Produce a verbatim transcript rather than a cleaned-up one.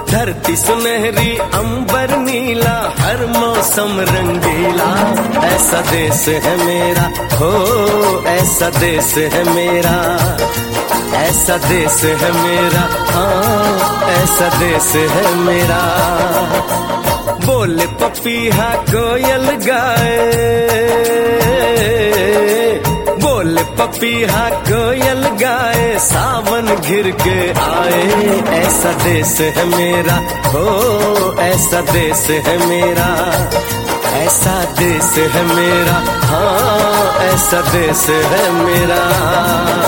धरती सुनहरी अंबर नीला, हर मौसम रंगीला, ऐसा देश है मेरा, हो ऐसा देश है मेरा, ऐसा देश है मेरा, हाँ ऐसा देश है मेरा। बोले पपीहा कोयल गाए, बोले पपीहा कोयल गाए, सावन घिर के आए, ऐसा देश है मेरा, हो ऐसा देश है मेरा, ऐसा देश है मेरा, हाँ ऐसा देश है मेरा।